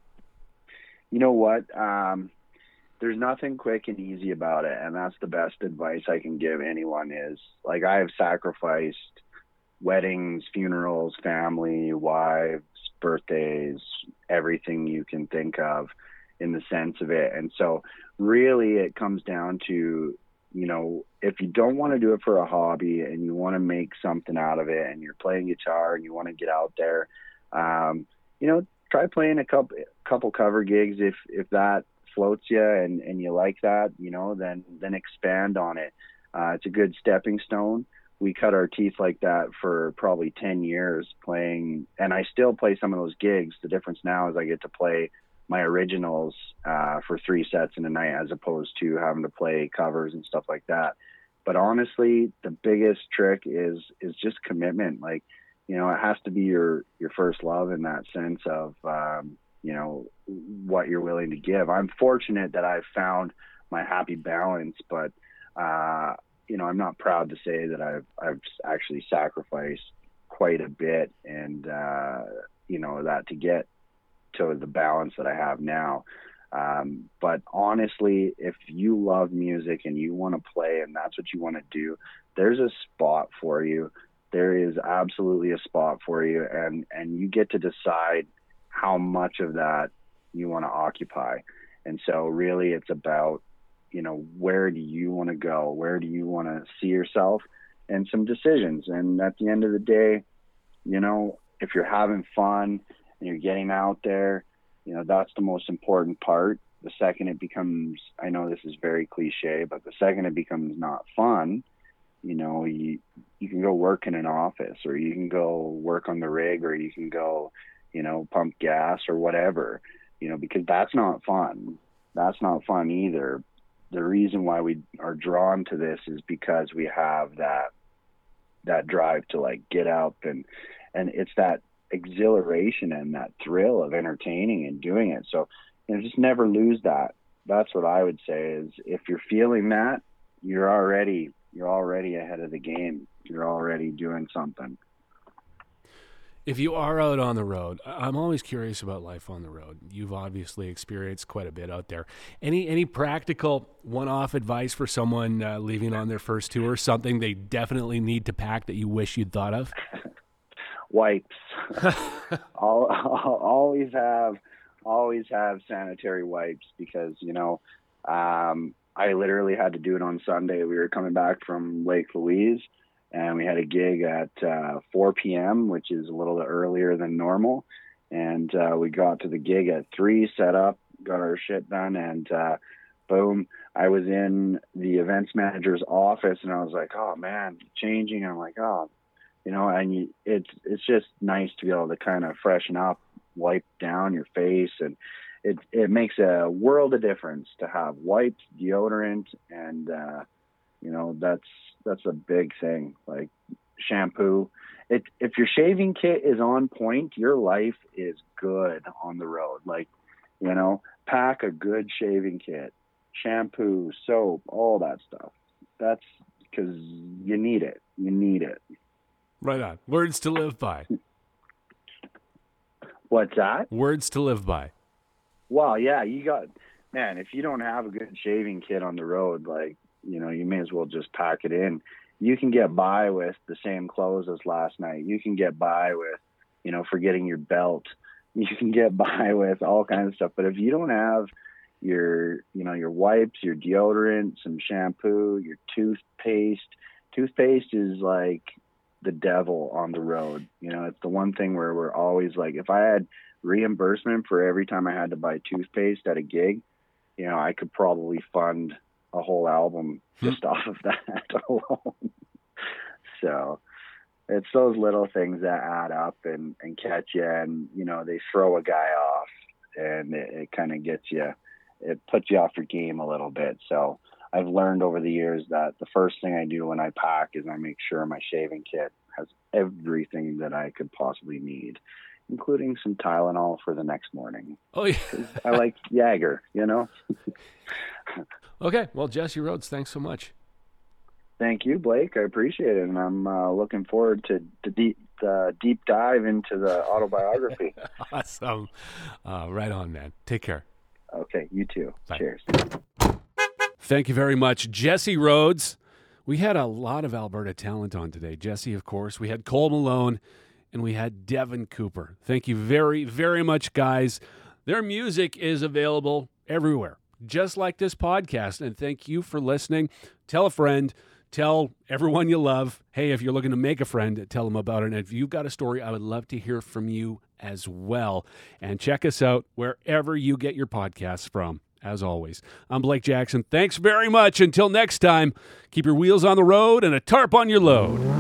You know what? Um, there's nothing quick and easy about it. And that's the best advice I can give anyone is, like, I have sacrificed weddings, funerals, family, wives, birthdays, everything you can think of in the sense of it. And so really it comes down to, you know, if you don't want to do it for a hobby and you want to make something out of it and you're playing guitar and you want to get out there, um, you know, try playing a couple, couple cover gigs. If, if that floats you and, and you like that, you know, then, then expand on it. Uh, it's a good stepping stone. We cut our teeth like that for probably ten years playing, and I still play some of those gigs. The difference now is I get to play my originals uh, for three sets in a night as opposed to having to play covers and stuff like that. But honestly, the biggest trick is, is just commitment. Like, you know, it has to be your, your first love in that sense of, um, you know, what you're willing to give. I'm fortunate that I've found my happy balance, but, uh, you know, I'm not proud to say that I've, I've actually sacrificed quite a bit and, uh, you know, that to get to the balance that I have now. Um, but honestly, if you love music and you want to play and that's what you want to do, there's a spot for you. There is absolutely a spot for you. And, and you get to decide how much of that you want to occupy. And so really it's about, you know, where do you want to go? Where do you want to see yourself? And some decisions. And at the end of the day, you know, if you're having fun and you're getting out there, you know, that's the most important part. The second it becomes, I know this is very cliche, but the second it becomes not fun, you know, you, you can go work in an office or you can go work on the rig or you can go, you know, pump gas or whatever, you know, because that's not fun. That's not fun either. The reason why we are drawn to this is because we have that, that drive to like get up and, and it's that exhilaration and that thrill of entertaining and doing it. So, you know, just never lose that. That's what I would say is if you're feeling that, you're already, you're already ahead of the game. You're already doing something. If you are out on the road, I'm always curious about life on the road. You've obviously experienced quite a bit out there. Any any practical one-off advice for someone uh, leaving on their first tour? Something they definitely need to pack that you wish you'd thought of? Wipes. I'll, I'll always have always have sanitary wipes because, you know, um, I literally had to do it on Sunday. We were coming back from Lake Louise. And we had a gig at uh, four p.m., which is a little earlier than normal. And uh, we got to the gig at three, set up, got our shit done, and uh, boom, I was in the events manager's office, and I was like, oh, man, changing. I'm like, oh, you know, and you, it's it's just nice to be able to kind of freshen up, wipe down your face, and it it makes a world of difference to have wipes, deodorant, and uh, you know that's that's a big thing. Like shampoo. It, if your shaving kit is on point, your life is good on the road. Like, you know, pack a good shaving kit, shampoo, soap, all that stuff. That's because you need it. You need it. Right on. Words to live by. What's that? Words to live by. Well, yeah, you got, man, if you don't have a good shaving kit on the road, like, you know, you may as well just pack it in. You can get by with the same clothes as last night. You can get by with, you know, forgetting your belt. You can get by with all kinds of stuff. But if you don't have your, you know, your wipes, your deodorant, some shampoo, your toothpaste, toothpaste is like the devil on the road. You know, it's the one thing where we're always like, if I had reimbursement for every time I had to buy toothpaste at a gig, you know, I could probably fund a whole album just off of that alone. So it's those little things that add up and, and catch you, and, you know, they throw a guy off, and it, it kind of gets you, it puts you off your game a little bit. So I've learned over the years that the first thing I do when I pack is I make sure my shaving kit has everything that I could possibly need, including some Tylenol for the next morning. Oh, yeah. I like Jagger, you know? Okay. Well, Jesse Rhodes, thanks so much. Thank you, Blake. I appreciate it. And I'm uh, looking forward to the deep, uh, deep dive into the autobiography. Awesome. Uh, right on, man. Take care. Okay. You too. Bye. Cheers. Thank you very much, Jesse Rhodes. We had a lot of Alberta talent on today. Jesse, of course. We had Cole Malone, and we had Devin Cooper. Thank you very, very much, guys. Their music is available everywhere, just like this podcast. And thank you for listening. Tell a friend. Tell everyone you love. Hey, if you're looking to make a friend, tell them about it. And if you've got a story, I would love to hear from you as well. And check us out wherever you get your podcasts from. As always, I'm Blake Jackson. Thanks very much. Until next time, keep your wheels on the road and a tarp on your load.